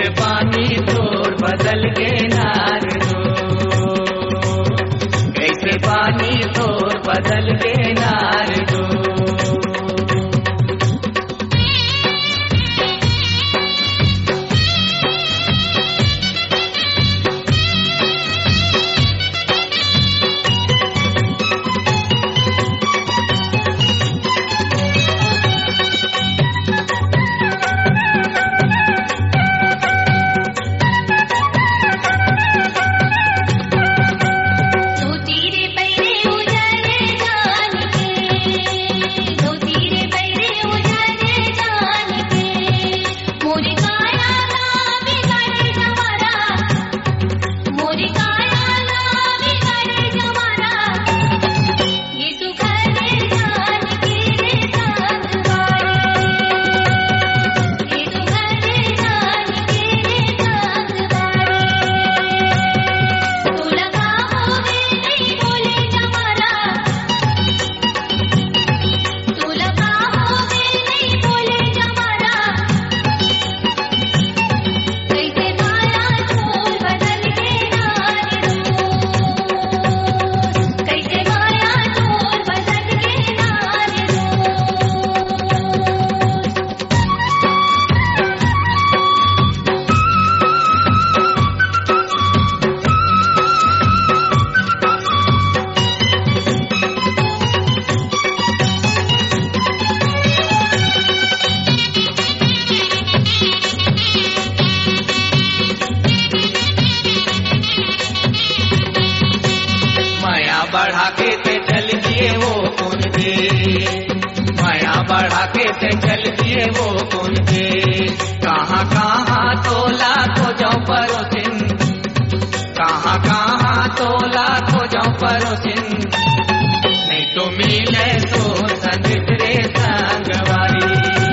पानी तोर बदल के नार दो, कैसे पानी तोर बदल के नार दो। बढ़ा के ते चल दिए वो कौन थे, माया बढ़ा के ते चल दिए वो कौन थे। कहाँ कहाँ तोला को जाऊं परोसिन, कहाँ कहाँ तोला को जाऊं परोसिन। नहीं तो मिले तो संदित रे संगवारी,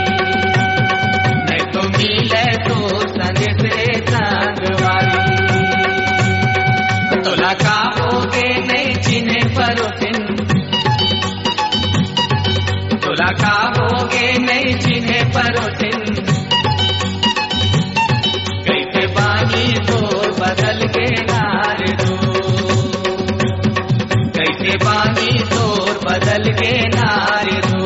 नहीं तो मिले तो संदित रे संगवारी। तोला का होगे नहीं चिन्हे परोसिन, तोला का होगे नहीं चिन्हे परोसिन। कैसे पानी तो बदल के नार दो, कैसे पानी तो बदल के नार दो।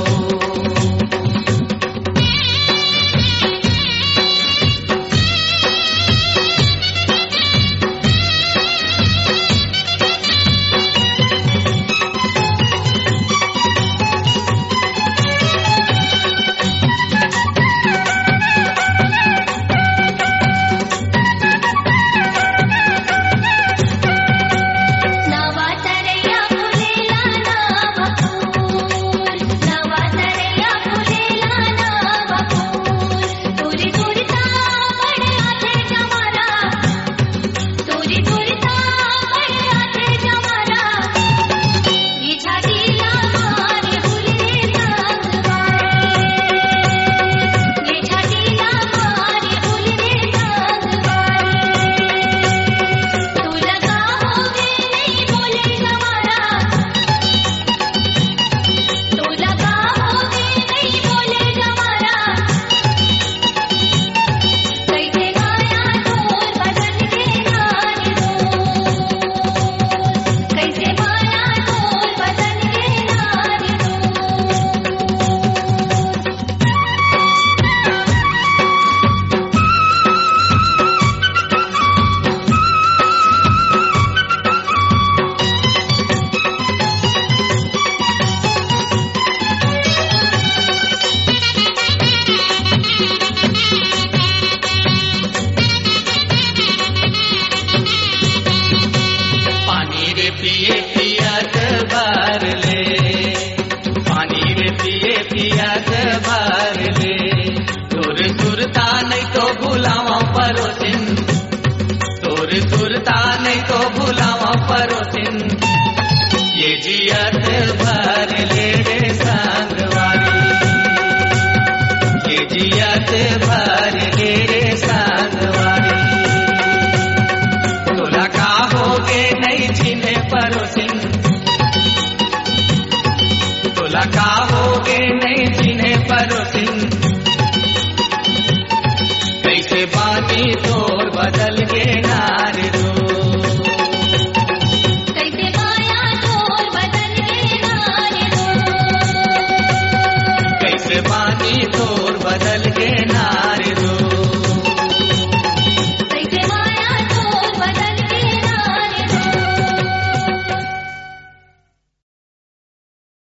पिए पियास भर ले, पानी रे पिए पियास भर ले। तोर सुरता नहीं तो भुलावा परोसिन, तोर सुरता नहीं तो भुलावा परोसिन। ये जियत भर ले रे संगवारी, ये जियत भर ले रे संगवारी। तोला का होगे नहीं चिन्हे परोसिन, तोला का होगे नहीं चिन्हे परोसिन। कैसे बानी पानी तोर बदल गे नारे रो। कैसे माया तोर बदल गे नारे रो। कैसे पानी तोर बदल गे नारे